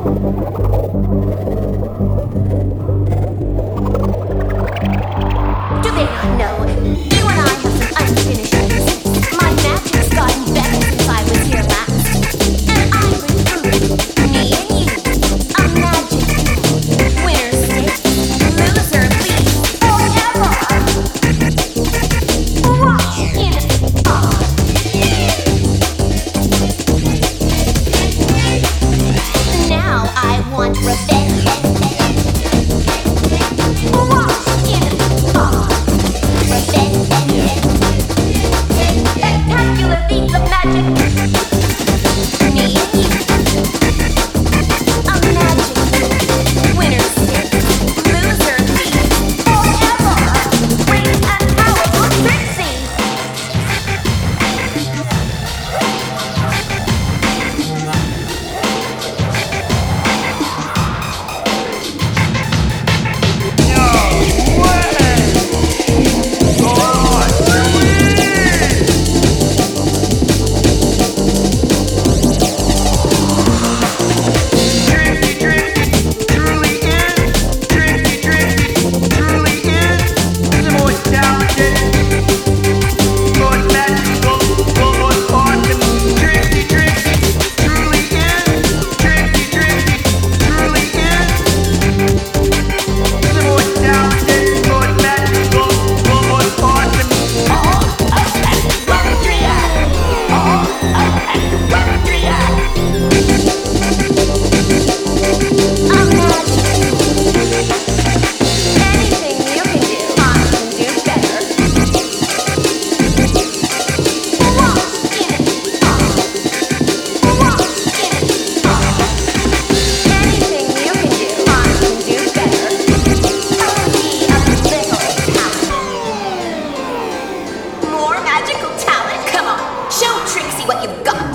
Do they not know? You and I have some unfinished business. My magic's gotten better since I was here last. And I bring food. Me and you. A magic duel. Winner stays. Loser leaves. Forever. Watch in awe. Now I want revenge. Watch in awe. Revenge. Spectacular feats of magic. Me and you. A magic duel. Winner stays. Loser leaves. Forever. Great and powerful Trixie. More magical talent? Come on, show Trixie what you've got.